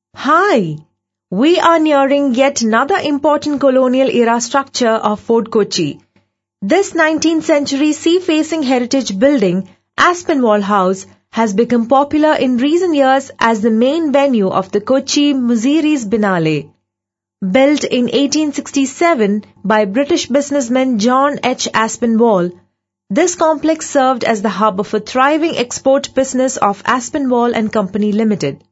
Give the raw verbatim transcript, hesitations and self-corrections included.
Hi! We are nearing yet another important colonial era structure of Fort Kochi. This nineteenth century sea-facing heritage building, Aspinwall House, has become popular in recent years as the main venue of the Kochi Muziris Biennale. Built in eighteen sixty-seven by British businessman John H. Aspinwall, this complex served as the hub of a thriving export business of Aspinwall and Company Limited.